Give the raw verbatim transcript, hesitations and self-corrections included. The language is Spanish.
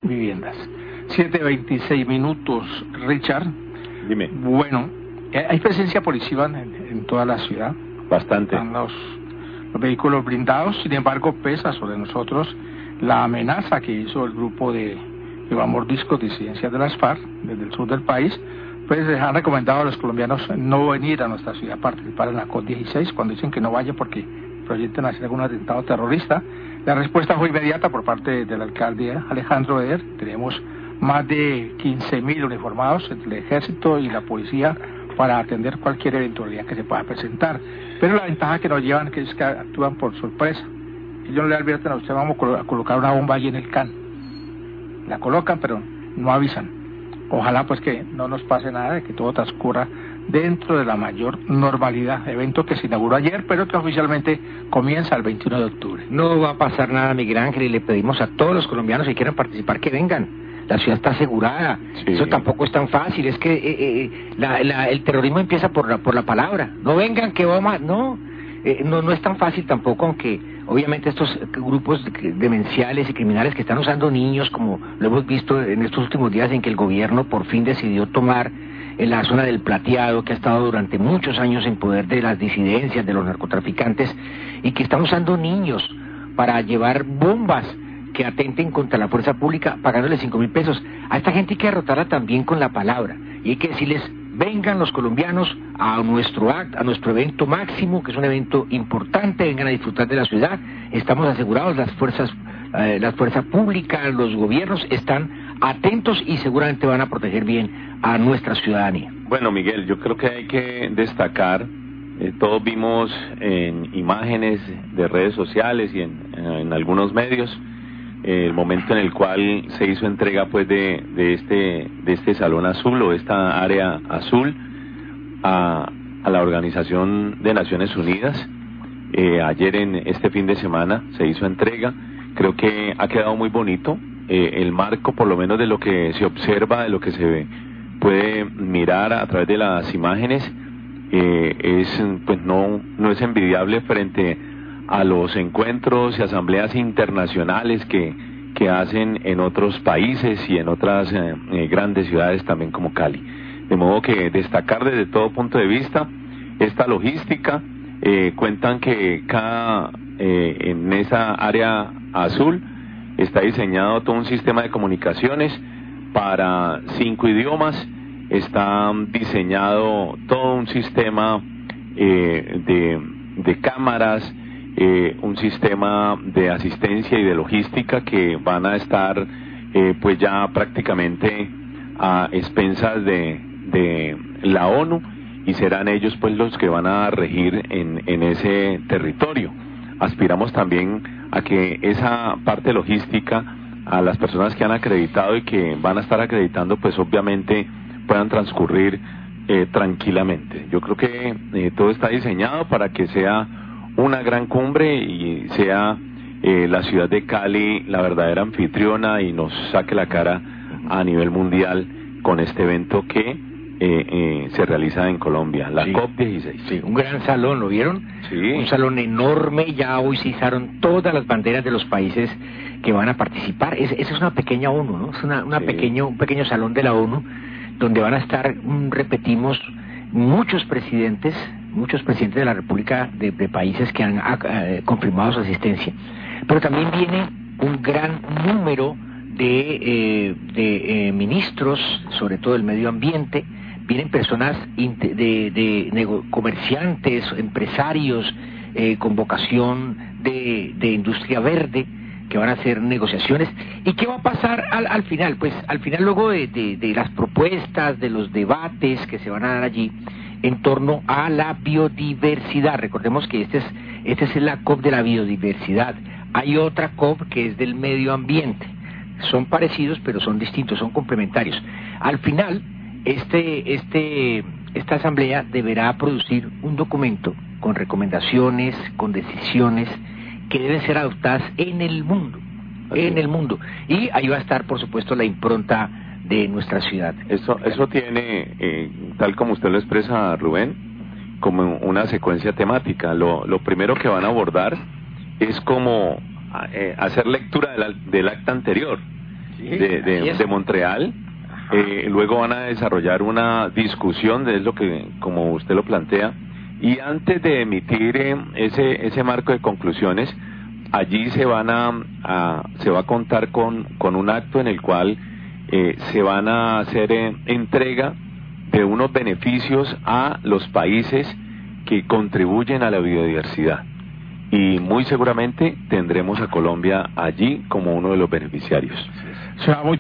viviendas. siete veintiséis minutos, Richard. Dime. Bueno, hay presencia policial en, en toda la ciudad. Bastante. Están los, los vehículos blindados, sin embargo pesa sobre nosotros la amenaza que hizo el grupo de Iván Mordisco, disidencias de las FARC, desde el sur del país. Pues les han recomendado a los colombianos no venir a nuestra ciudad a participar en la COP dieciséis, cuando dicen que no vaya porque proyectan hacer algún atentado terrorista. La respuesta fue inmediata por parte del alcalde Alejandro Eder. Tenemos más de quince mil uniformados entre el ejército y la policía para atender cualquier eventualidad que se pueda presentar. Pero la ventaja que nos llevan que es que actúan por sorpresa. Ellos le advierten a usted, vamos a colocar una bomba allí en el C A N. La colocan, pero no avisan. Ojalá pues que no nos pase nada, de que todo transcurra dentro de la mayor normalidad. Evento que se inauguró ayer, pero que oficialmente comienza el veintiuno de octubre. No va a pasar nada, Miguel Ángel, y le pedimos a todos los colombianos que quieran participar que vengan. La ciudad está asegurada. Sí. Eso tampoco es tan fácil. Es que eh, eh, la, la, el terrorismo empieza por la, por la palabra. No vengan, que vamos a... No, eh, no, no es tan fácil tampoco, aunque obviamente estos grupos demenciales y criminales que están usando niños, como lo hemos visto en estos últimos días en que el gobierno por fin decidió tomar en la zona del Plateado, que ha estado durante muchos años en poder de las disidencias, de los narcotraficantes, y que están usando niños para llevar bombas que atenten contra la fuerza pública, pagándole cinco mil pesos. A esta gente hay que derrotarla también con la palabra, y hay que decirles, vengan los colombianos a nuestro act, a nuestro evento máximo, que es un evento importante, vengan a disfrutar de la ciudad, estamos asegurados, las fuerzas, eh, las fuerzas públicas, los gobiernos están atentos y seguramente van a proteger bien a nuestra ciudadanía. Bueno, Miguel, yo creo que hay que destacar, eh, todos vimos en imágenes de redes sociales y en, en algunos medios, el momento en el cual se hizo entrega pues de, de este de este salón azul o esta área azul a, a la Organización de Naciones Unidas. Eh, ayer en este fin de semana se hizo entrega. Creo que ha quedado muy bonito eh, el marco, por lo menos de lo que se observa, de lo que se puede mirar a través de las imágenes, eh, es pues no no es envidiable frente a los encuentros y asambleas internacionales que, que hacen en otros países y en otras eh, eh, grandes ciudades también como Cali. De modo que destacar desde todo punto de vista esta logística. Eh, cuentan que cada eh, en esa área azul está diseñado todo un sistema de comunicaciones para cinco idiomas, está diseñado todo un sistema eh, de, de cámaras, Eh, un sistema de asistencia y de logística que van a estar eh, pues ya prácticamente a expensas de, de la ONU, y serán ellos pues los que van a regir en, en ese territorio. Aspiramos también a que esa parte logística, a las personas que han acreditado y que van a estar acreditando, pues obviamente puedan transcurrir eh, tranquilamente. Yo creo que eh, todo está diseñado para que sea una gran cumbre y sea eh, la ciudad de Cali la verdadera anfitriona y nos saque la cara a nivel mundial con este evento que eh, eh, se realiza en Colombia, la sí. COP dieciséis. Sí, un gran salón, ¿lo vieron? Sí. Un salón enorme, ya hoy se izaron todas las banderas de los países que van a participar. Es, esa es una pequeña ONU, ¿no? Es una, una sí. pequeño, un pequeño salón de la ONU donde van a estar, repetimos, muchos presidentes, muchos presidentes de la República de, de países que han eh, confirmado su asistencia, pero también viene un gran número de, eh, de eh, ministros, sobre todo del medio ambiente, vienen personas de, de, de nego- comerciantes, empresarios eh, con vocación de, de industria verde, que van a hacer negociaciones. ¿Y qué va a pasar al, al final? Pues al final, luego de, de, de las propuestas, de los debates que se van a dar allí en torno a la biodiversidad. Recordemos que este es, este es la COP de la biodiversidad. Hay otra COP que es del medio ambiente. Son parecidos, pero son distintos, son complementarios. Al final, este, este, esta asamblea deberá producir un documento con recomendaciones, con decisiones que deben ser adoptadas en el mundo, Así. en el mundo. Y ahí va a estar, por supuesto, la impronta de nuestra ciudad. Eso, eso tiene, eh, tal como usted lo expresa, Rubén, como una secuencia temática. Lo, lo primero que van a abordar es como eh, hacer lectura del, del acta anterior. Sí, de, de, de Montreal. Eh, luego van a desarrollar una discusión de lo que, como usted lo plantea, y antes de emitir eh, ese ese marco de conclusiones, allí se van a, a se va a contar con con un acto en el cual eh, se van a hacer eh, entrega de unos beneficios a los países que contribuyen a la biodiversidad, y muy seguramente tendremos a Colombia allí como uno de los beneficiarios. Será muy